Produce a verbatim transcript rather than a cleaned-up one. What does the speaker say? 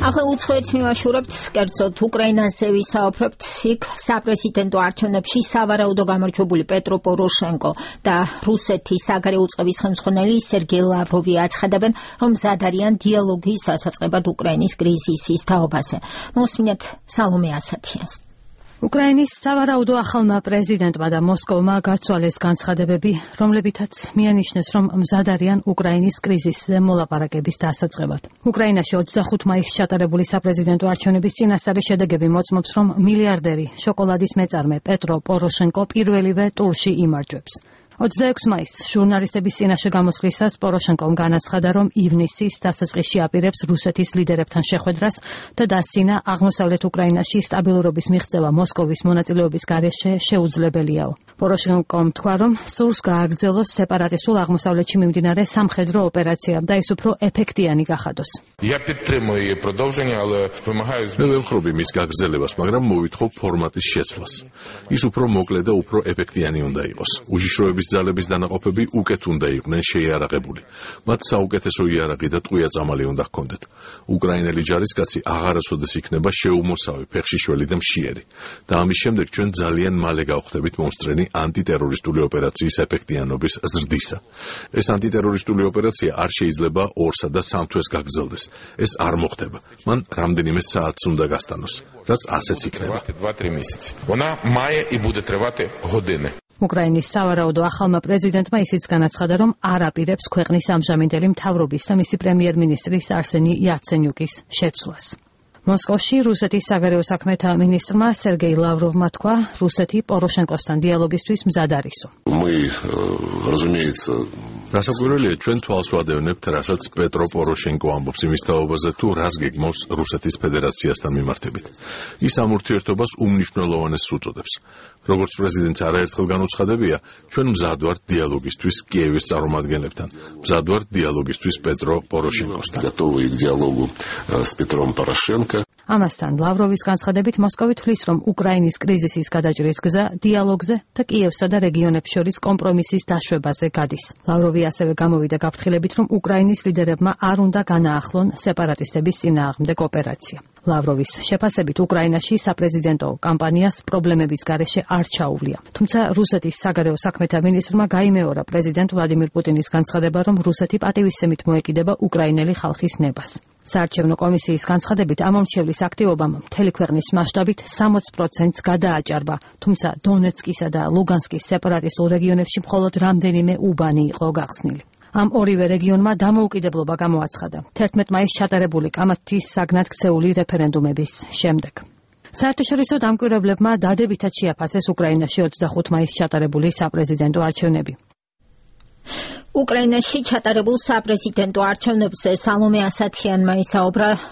ახლა უცხოეთს მივაშურებთ, კერძოდ უკრაინაზე ვისაუბრებთ. იქ საპრეზიდენტო არჩევნებში სავარაუდო გამარჯვებული პეტრო პოროშენკო და რუსეთის საგარეო უწყების ხელმძღვანელი სერგეი ლავროვი აცხადებენ, რომ მზად არიან დიალოგის დასაწყებად უკრაინის კრიზისის თაობაზე. მოსმინეთ სალომე ასათიანს. უკრაინის სავარაუდო ახალმა პრეზიდენტმა და მოსკოვმა გაცვალეს განცხადებები, რომლებითაც მიანიშნეს, რომ მზად არიან უკრაინის კრიზისზე მოლაპარაკების დასაწყებად. უკრაინაში ოცდახუთი მაისს ჩატარებული საპრეზიდენტო არჩევნების წინასწარი შედეგები მოწმობს, რომ მილიარდერი შოკოლადის მეწარმე პეტრო პოროშენკო პირველივე ტურში იმარჯვებს. ოცდაექვსი მაისს ჟურნალისტების წინაშე გამოსვლისას პოროშენკომ განაცხადა, რომ ივნისის დასაწყისში აპირებს რუსეთის ლიდერებთან შეხვედრას და დასცინა აღმოსავლეთ უკრაინაში სტაბილურობის მიღწევა მოსკოვის მონაწილეობის გარეშე შეუძლებელიაო. პოროშენკომ თქვა, რომ სურს გააგრძელოს სეპარატისტულ აღმოსავლეთში მიმდინარე სამხედრო ოპერაცია და ის უფრო ეფექტიანი გახადოს. მე ვემხრობი მის გაგრძელებას, მაგრამ მოვითხოვ ფორმატის შეცვლას. ის უფრო მოკლე და უფრო ეფექტიანი უნდა იყოს. უშიშროების ძალების დანაყოფები უკეთ უნდა იყვნენ შეიარაღებული. მათ საუკეთესო იარაღი და ტყვია წამალი უნდა ჰქონდეთ. უკრაინელი ჯარისკაცი აღარასოდეს იქნება შეუმოსავი, ფეხშიშველი და მშიერი. და ამის შემდეგ ჩვენ ძალიან მალე გავხდებით მომსწრენი ანტიტერორისტული ოპერაციის ეფექტიანობის ზრდისა. ეს ანტიტერორისტული ოპერაცია არ შეიძლება ორსა და სამ თვეს გაგრძელდეს. ეს არ მოხდება. მან რამდენიმე საათს უნდა გასტანოს, რაც ასეც იქნება. უკრაინის სავარაუდო ახალმა პრეზიდენტმა ისიც განაცხადა, რომ არ აპირებს ქვეყნის ამჟამინდელი მთავრობის და მისი პრემიერ-მინისტრის არსენი იაცენიუკის შეცვლას. მოსკოვში რუსეთის საგარეო საქმეთა მინისტრმა სერგეი ლავროვმა თქვა, რუსეთი პოროშენკოსთან დიალოგისთვის მზად არისო. რასაკვირველია, ჩვენ თვალს ვადევნებთ, რასაც პეტრო პოროშენკო ამბობს იმის თაობაზე, თუ რას გეგმავს რუსეთის ფედერაციასთან მიმართებით. ის ამ ურთიერთობას უმნიშვნელოვანესს უწოდებს. როგორც პრეზიდენტს არაერთხელ განუცხადებია, ჩვენ მზად ვართ დიალოგისთვის კიევის წარმომადგენლებთან, მზად ვართ დიალოგისთვის პეტრო პოროშენკოსთან. ამასთან ლავროვის განცხადებით მოსკოვი თვლის, რომ უკრაინის კრიზისის გადაჭრის გზა დიალოგზე და კიევსა და რეგიონებს შორის კომპრომისის დაშვებაზე გადის. ლავროვი ასევე გამოვიდა გაფრთხილებით, რომ უკრაინის ლიდერებმა არ უნდა განაახლონ სეპარატისტების წინააღმდეგ ოპერაცია. ლავროვის შეფასებით უკრაინაში საპრეზიდენტო კამპანიას პრობლემების გარეშე არ ჩაუვლია. თუმცა რუსეთის საგარეო საქმეთა მინისტრმა გაიმეორა პრეზიდენტ ვლადიმირ პუტინის განცხადება, რომ რუსეთი პატივისცემით მოეკიდება უკრაინელი ხალხის ნებას. საარჩევნო კომისიის განცხადებით ამომრჩევლის აქტივობამ მთელი ქვეყნის მასშტაბით სამოცი პროცენტს გადააჭარბა, თუმცა დონეცკისა და ლუგანსკის სეპარატისტულ რეგიონებში მხოლოდ რამდენიმე უბანი იყო გახსნილი. ამ ორივე რეგიონმა დამოუკიდებლობა გამოაცხადა თერთმეტი მაისს ჩატარებული კამათის საგნად ქცეული რეფერენდუმების შემდეგ. საერთაშორისო დამკვირვებლებმა დადებითად შეაფასეს უკრაინაში ოცდახუთი მაისს ჩატარებული საპრეზიდენტო არჩევნები. უკრაინაში ჩატარებულ საპრეზიდენტო არჩევნებზე სალომე ასათიანმა ისაუბრა.